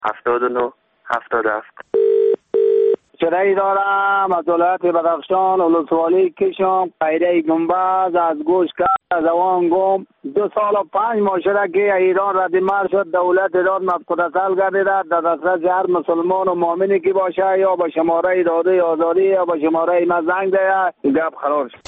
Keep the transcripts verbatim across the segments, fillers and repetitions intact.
هفتاد و نه هفتاد و هفت. شرعی دارم از ولایت بدخشان، ولسوالی کشم، قیره گنبز، از گوش کرد، از اوان گم. دو سال و پنج ماه که ایران ردیمر شد، دولت ایران مفقود اصل گردیده در دسترس هر مسلمان و مؤمنی که باشه، یا با شماره داده آزادی یا با شماره ما زنگ ده گپ قرار شد.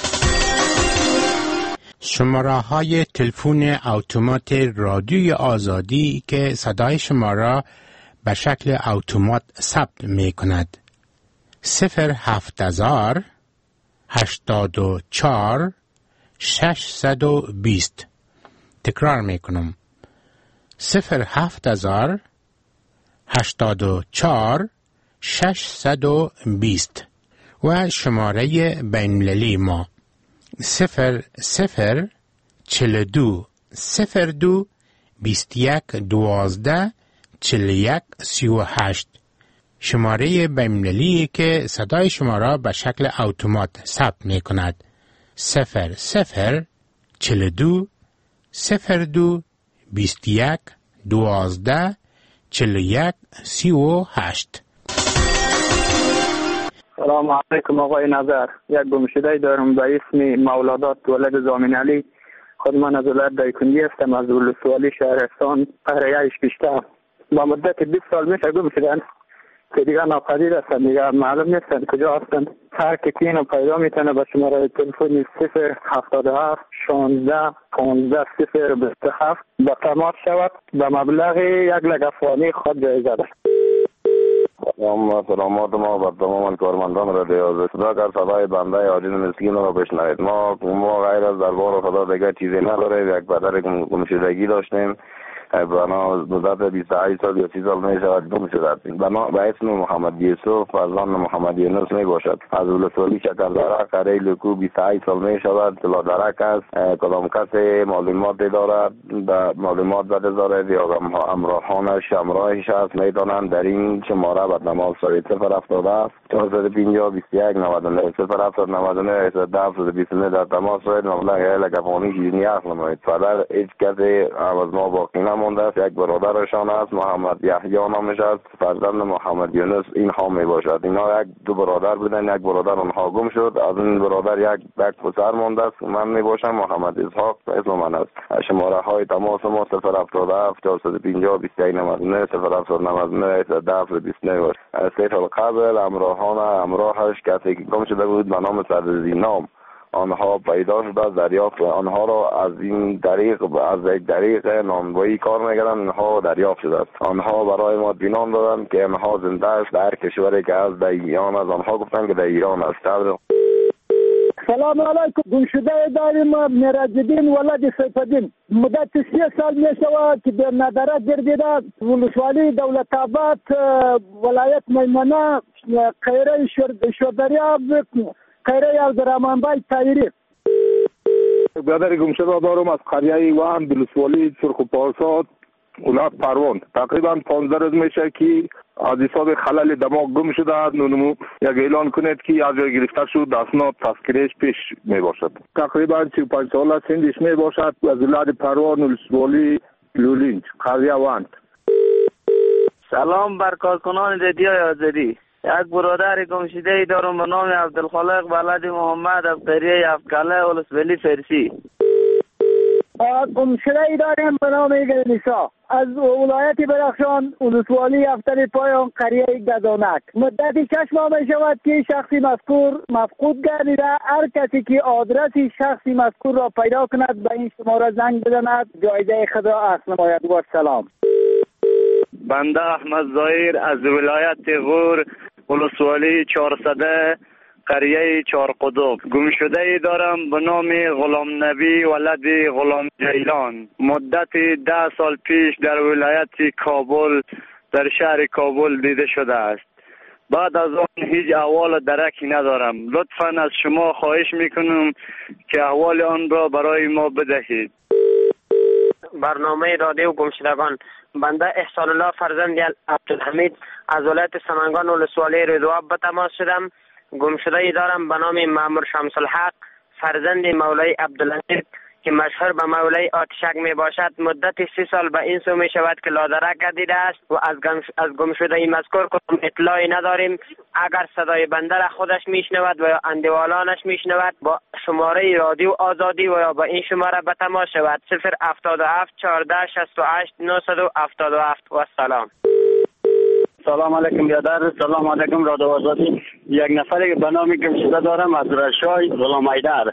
شماره های تلفن اتومات رادیوی آزادی که صدای شما را به شکل اتومات ثبت می کند: صفر هفت هزار هشتاد و چهار ششصد و بیست. تکرار می کنم: صفر هفت هزار هشتاد و چهار ششصد و بیست. و شماره بین‌المللی ما صفر صفر چهل دو صفر دو بیست یک دوازده چهل یک سی و هشت. شماره بین‌المللی که صدای شما را به شکل اتومات ثبت می کند: صفر صفر چهل دو صفر دو بیست یک دوازده چهل یک سی و هشت. سلام علیکم آقای نظر. یک گمشده دارم به اسم مولادات ولد زامن علی. خود من از ولایت دایکنی هستم، از ولسوالی شهرستان قهره پیشته. با مدت بیست سال میشه گم شدن که دیگه ناپدید هستن، دیگه معلوم نیستن کجا هستن. هر کسی اینو پیدا میتونه به شماره تلفن صفر هفتاد و هفت شانزده پانزده صفر بیست و هفت با تماس شود. به مبلغ یک لک افغانی خود جایزه ده. سلام سلامات ما بر تمام کارمندان رادیو آزادی. صدا کر صدای بنده عاجز مسکین را بشنوید. ما ما غیر از دربار خدا دیگه چیزی نداره. یک پدر گمشدگی داشتیم، بنا مدت بیست و هشت سال یا سی سال می شود گم شده. بنا به اسم محمد یوسف فرزند محمد یونس می باشد. از ولسوالی شکردره قریه لکو بیست و هشت سال می شود. طلا درک است. کدام کسی معلومات دارد به معلومات بده دارد یا همراهانش همراهش است می دانند در این شماره به تماس شوید: صفر هفتاد و هفت چهارصد و پنجاه بیست و یک نود و نه صفر هفتاد نود و نه هشتصد و بیست و نه. در تماس شوید. مبلغ یک لک افغانی چیزی اخذ نمایید. پدر هیچ کسی از ما باقی نمانده است. یک برادرشان است، محمد یحیی نامش است، فرزند محمد یونس اینها می باشد. اینا یک دو برادر بودن، یک برادر آنها گم شد. از این برادر یک یک پسر مانده است، من می باشم، محمد اسحاق اسم من است. شماره های تماس ما صفر هفتاد و هفت چهارصد و پنجاه بیست و یک نود و نه صفر هفتاد نود و نه هشتصد و بیست و نه است. سه سال قبل همراهان همراهش کسی که گم شده بود به نام سردزی نام آنها پیدا شده، دریافت آنها را از این طریق از یک طریق نانوایی کار می‌کردند. آنها دریافت شده است. آنها برای ما اطمینان دادند که آنها زنده است در کشوری که از در ایران از آنها گفتند که در ایران است. سلام علیکم. گمشده داریم میراجدین ولد سیفالدین. مدت سی سال می شود که در ندره گردیده. ولسوالی دولت آباد ولایت میمنه قیره شردریاب قیره عبدالرحمن بای تایری. برادر گمشده دارم از قریه وان ولسوالی سرخ و پارساد ولایت پروان. تقریبا پانزده روز میشه که از حساب خلل دماغ گم شده. نونمو یک اعلان کنید که از جای گرفته شد اسناد تذکرهش پیش می باشد. تقریبا سی و پنج ساله سنش می باشد. از ولایت پروان ولسوالی لولینج قریه وان. سلام بر کارکنان رادیو آزادی. یک برادر گمشده دارم به نام عبدالخالق ولد محمد از قریه افکاله ولسوالی فرسی. گمشده داریم به نام نیسا از ولایت بدخشان ولسوالی افتر پایان قریه گدانک. مدت شش ماه می شود که شخصی مذکور مفقود گردیده. هر کسی که آدرس شخصی مذکور را پیدا کند به این شماره زنگ بزند جایزه خود را اخذ نماید. و سلام. بنده احمد ظاهر از ولایت غور ولسوالی چهارصده قریه چهار قطب. گمشده ای دارم به نام غلام نبی ولد غلام جیلان. مدت ده سال پیش در ولایت کابل در شهر کابل دیده شده است. بعد از آن هیچ احوال درکی ندارم. لطفاً از شما خواهش میکنم که احوال آن را برای ما بدهید. برنامه رادیو گمشدگان. بنده احسان الله فرزند عبدالحمید از ولایت سمنگان ولسوالی رضواب به تماس شدم. گمشده ای دارم به نام مامور شمس الحق فرزند مولای عبدالحمید که مشهور به مولای آتشک می باشد مدت سی سال به این سو می شود که لادرک گردیده است و از گم از گم شده این مذکور کدام اطلاعی نداریم. اگر صدای بنده را خودش میشنود و یا اندوالانش میشنود با شماره رادیو آزادی و یا با این شماره به تماس شود صفر هفتاد و هفت چهارده شصت و هشت نهصد و هفتاد و هفت. و سلام. سلام علیکم برادر. سلام علیکم رادیو آزادی. یک نفری به نام گمشده دارم از رشای غلام حیدر.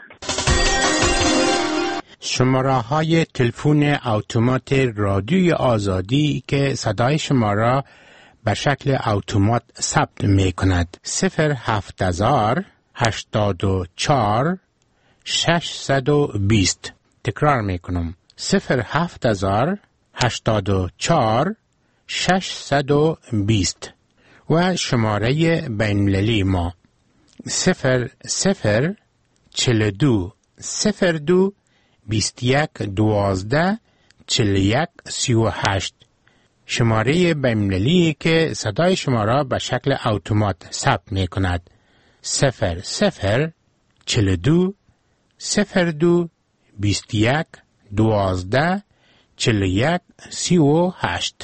شماره های تلفن اتومات رادیوی آزادی که صدای شما را به شکل اتومات ثبت می کند صفر هفت هزار هشتاد و چهار ششصد و بیست. تکرار می کنم صفر هفت هزار هشتاد و چهار ششصد و بیست. و شماره بین‌المللی ما صفر صفر چهل و دو صفر دو بیست و یک دوازده چهل و یک سی و هشت. شماره بین‌المللی که صدای شما را به شکل اتومات ثبت می کند صفر صفر چهل و دو صفر دو بیست و یک دوازده چهل و یک سی و هشت.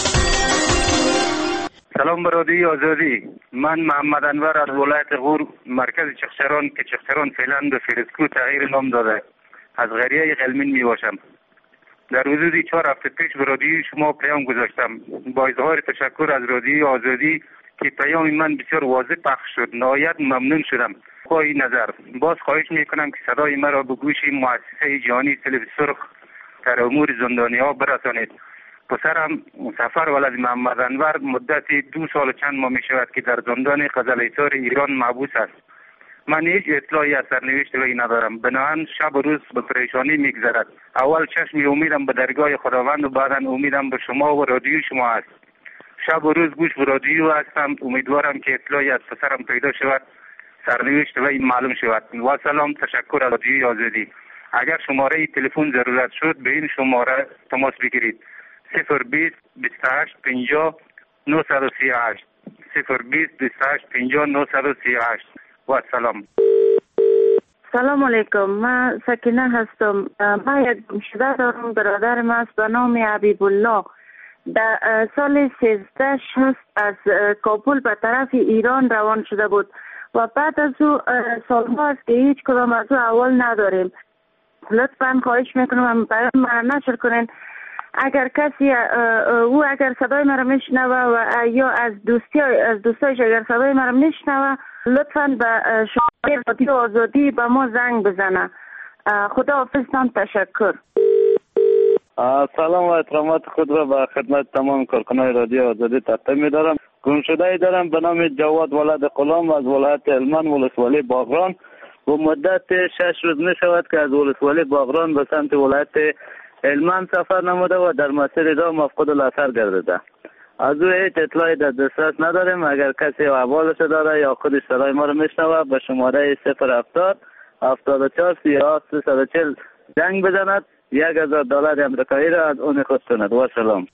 سلام برادری آزادی. من محمد انور از ولایت غور مرکز چخچران که چخچران فعلا به فیروزکو تغییر نام داده از قریه قلمین می باشم. در حدود چهار هفته پیش به رادیوی شما پیام گذاشتم با اظهار تشکر از رادیوی آزادی که پیام من بسیار واضح پخش شد. نهایت ممنون شدم. خواهی نظر باز خواهش میکنم که صدای مرا به گوش مؤسسه جهانی صلیب سرخ در امور زندانی ها برسانید. پسرم سفر ولد محمد انور مدت دو سال چند ماه می شود که در زندان قزل‌ایسار ایران محبوس است. من هیچ اطلاعی از سرنوشت وی ندارم. بنابراین شب و روز به پریشانی میگذرد. اول چشم امیدم به درگاه خداوند و بعدا امیدم به شما و رادیو شما است. شب و روز گوش به رادیو هستم. امیدوارم که اطلاعی از پسرم پیدا شود، سرنوشت وی معلوم شود. و سلام. تشکر از رادیو آزادی. اگر شماره تلفن ضرورت شد به این شماره تماس بگیرید صفر بیست بیست و هشت پنجاه نهصد و سی و هشت صفر بیست بیست و هشت پنجاه نهصد و سی و هشت. و سلام. سلام علیکم. من سکینه هستم. من یک گمشده دارم. برادرم است به نام حبیب الله. در سال سیزده شصت از کابل به طرف ایران روان شده بود و بعد از او سالها است که هیچ کدام از او اول نداریم. لطفاً خواهش میکنم برای من نشر کنین. اگر کسی او اگر صدای مرا میشنوه و یا از دوستی از دوستایش اگر صدای مرا میشنوه لطفاً به شماره رادیو آزادی به ما زنگ بزنه. خدا حافظتان. تشکر. سلام و احترامات خود را به خدمت تمام کارکنان رادیو آزادی تقدیم می‌دارم. گمشده دارم به نام جواد ولد غلام از ولایت هلمند ولسوالی باغران و مدت شش روز می شود که از ولسوالی باغران به سمت ولایت هلمند سفر نموده و در مسیر راه مفقود الاثر گردیده. از او هیچ اطلاعی در دسترس نداریم. اگر کسی احوالش داره یا خودش صدای ما رو میشنوه به شماره صفر هفتاد هفتاد و چهار سی و هفت سیصد و چهل زنگ بزند. یک هزار دلار امریکایی را از اون خود کند. و سلام.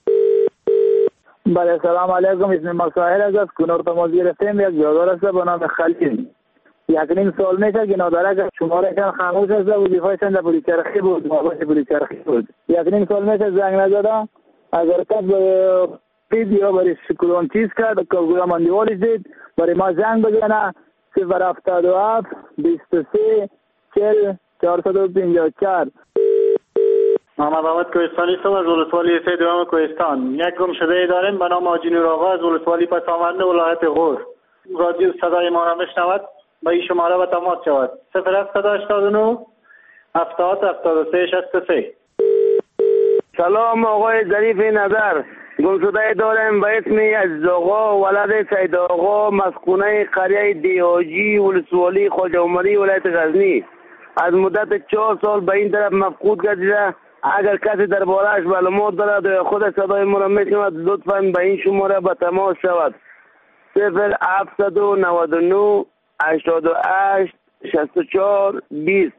بله سلام علیکم. اسم ما ساحل از کنار تماس گرفتیم. یک جادار است به نام خلیل. یک نیم سال میشه که نادرک شمارهشان خاموش است و وظیفه‌شان در پلیس چرخی بود. ماباش پلیس چرخی بود. یک نیم سال میشه زنگ نزده. اگر کس به پید یا برای شکلون چیز کرد که گویا مندیوالش دید برای ما زنگ بزنه صفر هفتاد و هفت بیست و سه چهل چهارصد و پنجاه و چهار. محمد آمد کوهستانی هستم از ولسوالی سه دوام کوهستان. یک گمشده داریم به نام حاجی نور آقا از ولسوالی پسامند ولایت غور. رادیو صدای ما را میشنود با این شماره به تماس شود صفر هفتصد و هشتاد و نه هفتاد هفتاد و سه شصت و سه. سلام آقای ظریف نظر. گمشده دارم به اسم عزیز آقا ولد سید آقا مسکونه قریه دیاجی ولسوالی خواجه عمری ولایت غزنی. از مدت چهار سال به این طرف مفقود گردیده. اگر کسی درباره‌اش معلومات دارد و خود صدای ما را میشنود لطفاً به این شماره به تماس شود صفر هفتصد و نود و نه هشتاد و هشت شصت و چهار بیست.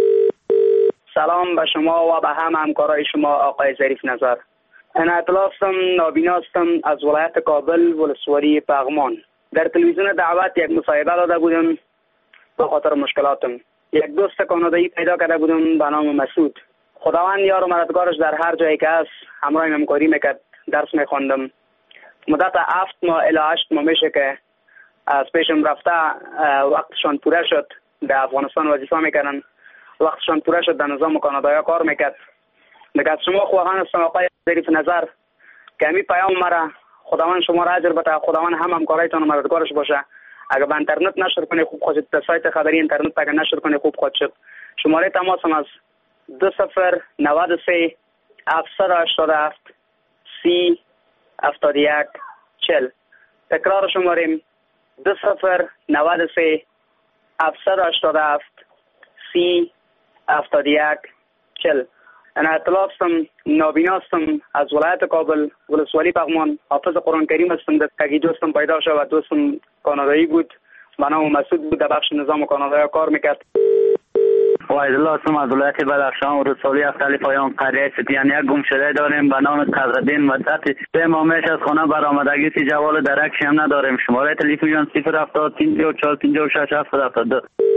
سلام به شما و به هم همکارای شما آقای ظریف نظر. عنایت الله هستم. نابینا هستم از ولایت کابل ولسوالی پغمان. در تلویزیون دعوت یک مصاحبه داده بودم به خاطر مشکلاتم. یک دوست کانادایی پیدا کرده بودم به نام مسعود. خداوند یار و مددگارش در هر جایی که است همراه همکاری میکرد. درس میخواندم. مدت هفت ماه الی هشت ماه میشه که از پیشم رفته. وقتشان پوره شد در افغانستان وظیفه میکردن. وقتشان پوره شد در نظام کانادایی کار میکرد. دیگه از شما خواهان هستم آقای ظریف نظر که همی پیام مرا خداوند شما را اجر بده. خداوند هم همکارایتان و مددگارش باشه. اگر به اینترنت نشر کنی خوب خواهد شد. سایت خبری اینترنت اگر نشر کنی خوب خواهد شد. شماره تماسم از دو صفر نود و سه هفتصد و هشتاد و هفت سی هفتاد و یک چهل. تکرار شماریم دو صفر نود و سه هفتصد و هشتاد و هفت سی هفتاد و یک چهل. انا اطلاع هستم، نابینا هستم، از ولایت کابل، ولسوالی پغمان. حافظ قرآن کریم هستم. که دوستم پیدا شد و دوستم کانادایی بود به نام مسعود بود. در بخش نظام کانادایی کار میکرد. وایدالله هستم از ولایت بدخشان. ولسوالی افتالی پایان قریه ستیان. یک گمشده داریم به نام قدردین. مدت سه ماه میش از خانه برآمدگی سی جوال درکشی هم نداریم. شماره تلفن صفر هفتاد پنجاه و چهار پنجاه و شش هفتاد و هفتاد و دو.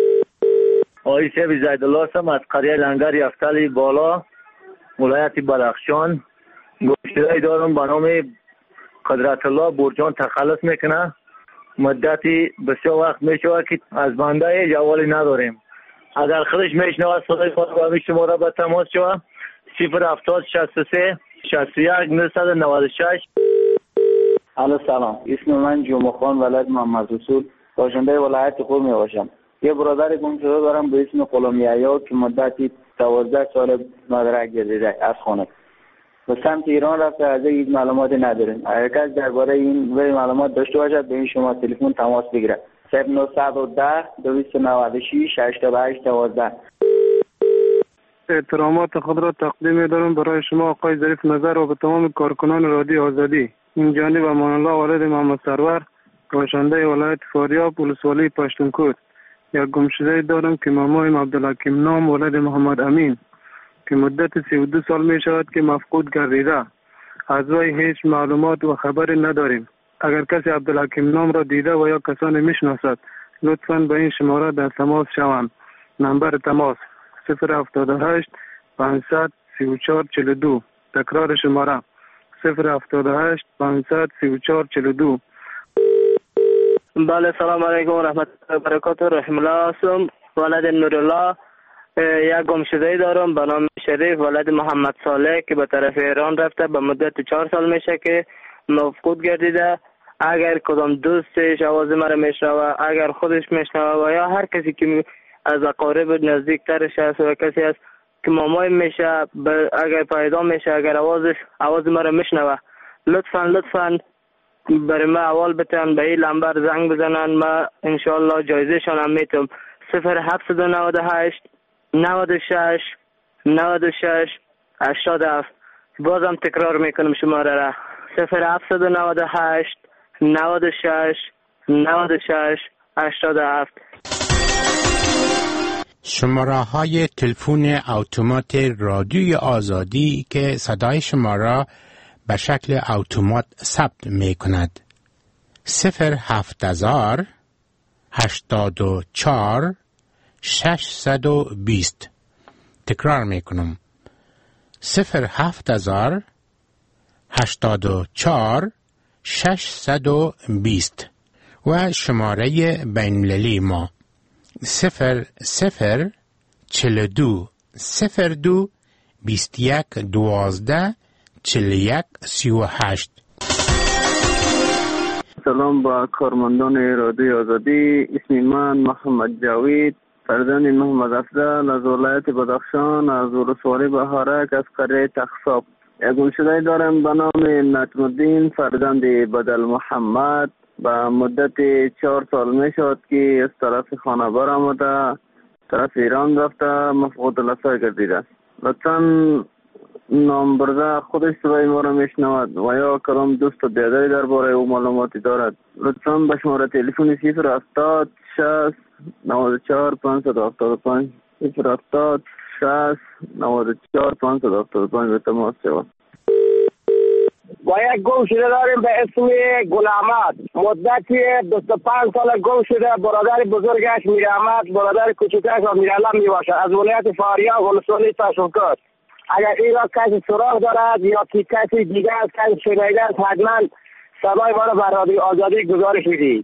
آقای شیخ زیدالله هستم از قریه لنگر یفتلی بالا ولایت بدخشان. گمشده دارم به نام قدرت الله برجان تخلص میکنه. مدتی بسیار وقت میشه که از بنده جوالی نداریم. اگر خودش میشنوه صدای خود با همی شماره به تماس شوه صفر هفتاد شصت و سه شصت و یک نهصد و نود و شش. الو سلام، اسم من جمعه خان ولد محمد رسول، باشنده ولایت خود می باشم. یه برادر گم شده دارم به اسم غلام که مدتی دوازده سال مدرک گردیده از خانه به سمت ایران رفته. از این معلومات نداریم. اگر کس درباره این معلومات داشته باشد به این شما تلفن تماس بگیره. صفر نهصد و ده دویست و نود و شش هشتاد و هشت دوازده. احترامات خود را تقدیم دارم برای شما آقای ظریف نظر و به تمام کارکنان رادیو آزادی. این جانب امان الله ولد محمد سرور، باشنده ولایت فاریاب، ولسوالی پشتونکوت. یک گمشده دارم که مامایم عبدالحکیم نام ولد محمد امین که مدت سی و دو سال می شود که مفقود گردیده. از وی هیچ معلومات و خبری نداریم. اگر کسی عبدالحکیم نام را دیده و یا کسانی میشناسد لطفاً به این شماره در تماس شوند. نمبر تماس صفر هفتاد و هشت پانصد سی و چهار چهل و دو. تکرار شماره صفر هفتاد و هشت پانصد سی و چهار چهل و دو. بله سلام علیکم و رحمت الله و برکاته. رحم الله هستم ولد نورالله. یک گمشده دارم به نام شریف ولد محمد صالح که به طرف ایران رفته. به مدت چهار سال میشه که مفقود گردیده. اگر کدام دوستش آواز مرا میشنوه، اگر خودش میشنوه و یا هر کسی که از اقارب نزدیکترش هست و کسی هست که مامای میشه اگر پیدا میشه، اگر آوازش آواز مرا میشنوه لطفاً لطفاً برای ما اول بتن به این نمبر زنگ بزنن. ما انشاءالله جایزه شان هم میتونم. صفر هفتصد و نود و هشت نود و شش نود و شش هشتاد و هفت. بازم تکرار میکنم شماره را صفر هفتصد و نود و هشت نود و شش نود و شش هشتاد و هفت. شماره های تلفن اتومات رادیوی آزادی که صدای شما را به شکل اتومات ثبت می کند. صفر هفت هزار هشتاد و چهار ششصد و بیست. تکرار می کنم. صفر هفت هزار هشتاد و چهار ششصد و بیست. و شماره بین‌المللی ما صفر صفر چهل دو صفر دو بیست یک دوازده چهل یک سی و هشت. سلام با کارمندان رادیو آزادی. اسم من محمد جاوید، فرزند محمد افضل از ولایت بدخشان، از ولسوالی بهارک، از قریه تخصاب. یک گمشده دارم به نام نجم الدین فرزند بدل محمد. با مدت چهار سال می شد که از طرف خانه برآمده، طرف ایران رفته، مفقود الاسای گردیده. لطفاً نام برده خودش صدای ما را میشنود و یا کلام دوست و بیادری درباره او معلوماتی دارد لطفاً به شماره تلفن صفر هفتاد شصت نود و چهار پانصد و هفتاد و پنج صفر هفتاد شصت نود و چهار پانصد و هفتاد و پنج به تماس شود. و یک گم شده داریم به اسم گل احمد، مدتی بیست و پنج سال گم شده. برادر بزرگش میر احمد، برادر کوچکش و میر علم می باشد از ولایت فاریاب ولسوالی تاشوکات. اگر این را کسی سراغ دارد یا کی کسی دیگر از کسی شنیده است حتما صدای ما را بر رادیو آزادی گزارش میدید.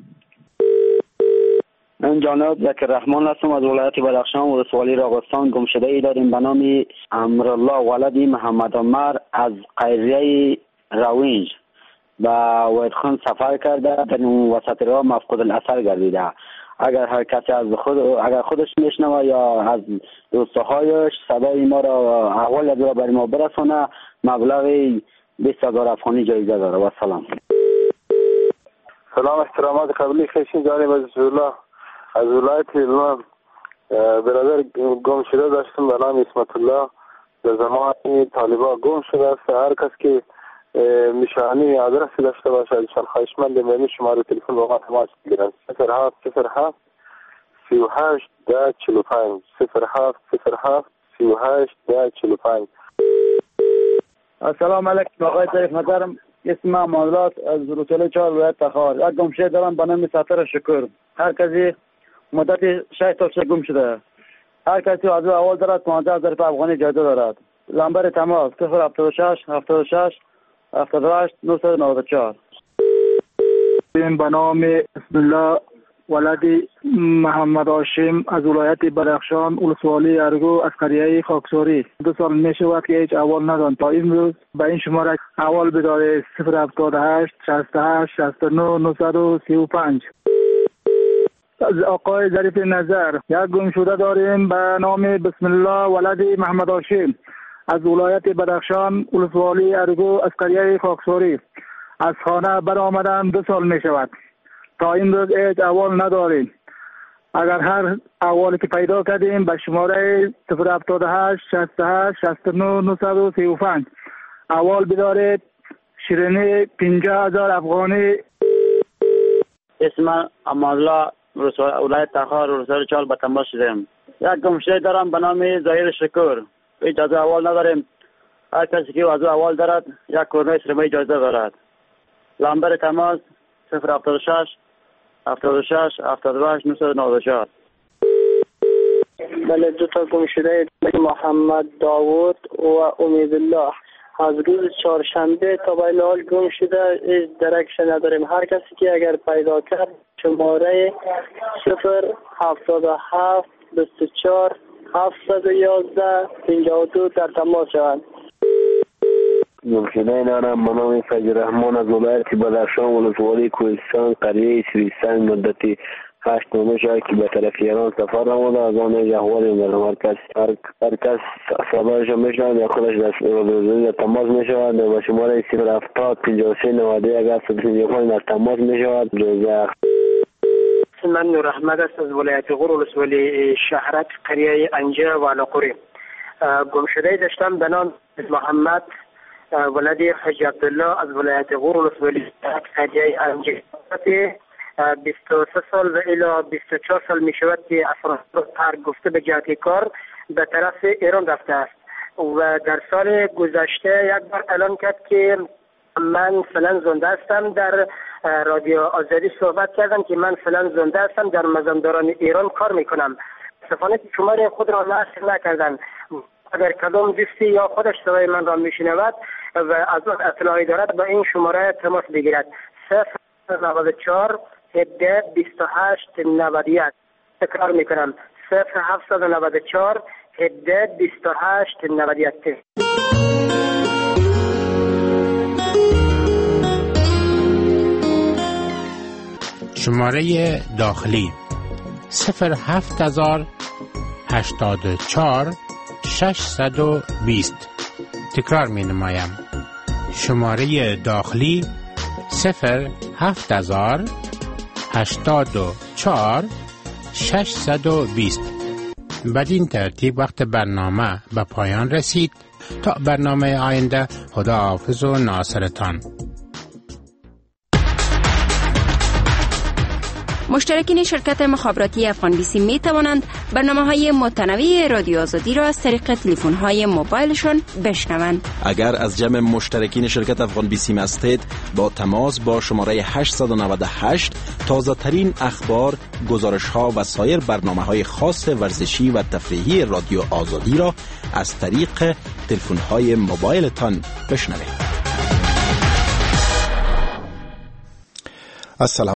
من جناب ذکر رحمان هستم از ولایت بدخشان ولسوالی راغستان. گم شده ای داریم به نام امرالله ولد محمد عمر از قریه روینج به ویدخان سفر کرده، در وسط راه مفقود الاثر گردیده. اگر هر کسی از خود اگر خودش میشنوه یا از دوستهایش صدای ما را احوال از را برای ما برسانه، مبلغ بیست هزار افغانی جایزه داره. و سلام. سلام احترامات قبلی خیشین جانب از الله از ولایت هلمند. برادر گم شده داشتم به نام اسمت الله. در زمان طالبا گم شده است. هر کس که نشانی آدرسی داشته باشد خواهشمند به شماره تلفن با ما تماس بگیرند. صفر هفت صفر هفت سی و هشت ده چهل و پنج صفر هفت صفر هفت سی و هشت ده چهل و پنج. السلام علیکم آقای ظریف نظرم. اسم من مالات از ولسوالی چهار ولایت تخار. یک گم شده دارم به نام ساتر شکر. هر کسی مدت شش سال گم شده. هر کسی از اول دارد پانزده هزار افغانی جایزه دارد. لمبر تماس صفر هفتاد و شش هفتاد و شش هفتاد و هشت نهصد و نود و چهار. به نام بسم الله ولد محمد هاشم از ولایت بدخشان ولسوالی ارگو از قریه خاکساری. دو سال می شود که هیچ احوال ندارم. تا امروز به این شماره احوال بداره صفر هفتاد و هشت شصت و هشت شصت و نه نهصد و سی و پنج. از آقای ظریف نظر یک گم شده داریم به نام بسم الله ولد محمد هاشم از ولایت بدخشان ولسوالی ارگو از قریه خاکساری. از خانه برآمدن دو سال می شود. تا این روز هیچ احوال نداریم. اگر هر احوالی که پیدا کردیم به شماره صفر هفتاد و هشت شصت و هشت شصت و نه نهصد و سی و پنج احوال بدارید. شیرینی پنجاه هزار افغانی. اسم امالله ولایت تخار ولسوالی چهار به تماس شدیم. یک گم شده دارم به نام ظهیر شکر. هیچ از احوال نداریم. هر کسی که از احوال دارد یک کرونه سرمایه جایزه دارد. لمبر تماس صفر هفتاد و شش هفتاد و شش هفتاد و هشت نهصد و نود و چهار. بله دو تا گم شده محمد داوود و امیدالله از روز چهارشنبه تا به حال گم شده. هیچ درکش نداریم. هر کسی که اگر پیدا کرد شماره صفر هفتاد و هفت بیست و چهار هفتصد و یازده پنجاه و دو در تماس شوند. گم شده دارم به نام فجر رحمان از ولایت بدخشان ولسوالی کوهستان قریه سویستان. مدتی هشت ماه شد که به طرف ایران سفر آمده. از آن هیچ احوالی ندارم. هر کس هر کس صدایش میشنود یا خودش در تماس میشود و به شماره صفر هفتاد پنجاه و سه نود و یک هفتصد و پنجاه و پنج در تماس میشود. روزه من نور احمد است از ولایت غور ولسوالی شهرک قریه انجه و علقوری. گم شده داشتم به نام محمد ولدی حج عبدالله از ولایت غور ولسوالی قریه انجه. بیست و سه سال و الی بیست و چهار سال می شود که افراد هر گفته به جهت کار به طرف ایران رفته است و در سال گذشته یک بار اعلان کرد که من فلان زنده هستم. در رادیو آزادی صحبت کردم که من فلان زنده هستم در مزانداران ایران کار میکنم. صفانه شماره خود را نشر نکردن. اگر کدام دوستی یا خودش صدای من را میشنود و از اون اطلاعی دارد با این شماره تماس بگیرد. صفر نود و چهار هفده بیست و هشت نود و یک. تکرار میکنم صفر هفتصد و نود و چهار هفده بیست و هشت نود و یک. شماره داخلی صفر هفت هزار هشتاد و چهار ششصد و بیست. تکرار می نمایم. شماره داخلی صفر هفت هزار هشتاد و چهار ششصد و بیست. بدین ترتیب وقت برنامه به پایان رسید. تا برنامه آینده خدا حافظ و ناصرتان. مشترکین شرکت مخابراتی افغان بیسی می توانند برنامه‌های متنوع رادیو آزادی را از طریق تلفن‌های موبایلشان بشنوند. اگر از جمع مشترکین شرکت افغان بیسی هستید، با تماس با شماره هشت نه هشت تازه ترین اخبار، گزارش‌ها و سایر برنامه‌های خاص ورزشی و تفریحی رادیو آزادی را از طریق تلفن‌های موبایلتان بشنوید. السلام